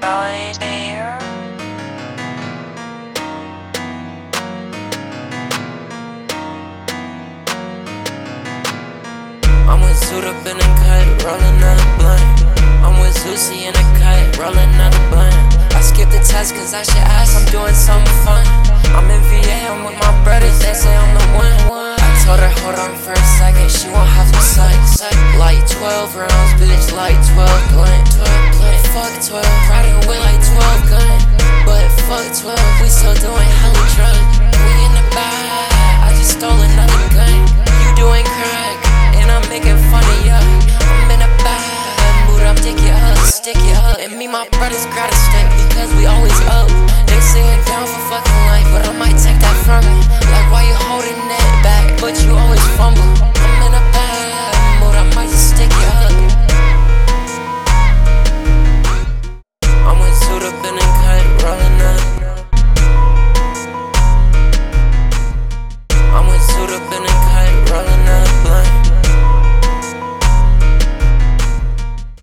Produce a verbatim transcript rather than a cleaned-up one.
always be here. I'm with Suit up in a kite, rolling another blunt. I'm with Zusi in a kite, rolling another blunt. I skipped the test cause I should ask, I'm doing something fun. I'm in V A, I'm with my brothers, they say I'm the one. I told her hold on for a second, she won't have to suck. Like twelve rounds, bitch, like twelve blunt. Fuck twelve, riding with like twelve gun. But fuck twelve, we still doing hella drugs. We in the bag, I just stole another gun. You doing crack, and I'm making fun of ya. I'm in a bad mood, I'm dick it up, stick it up. And me, my brothers gotta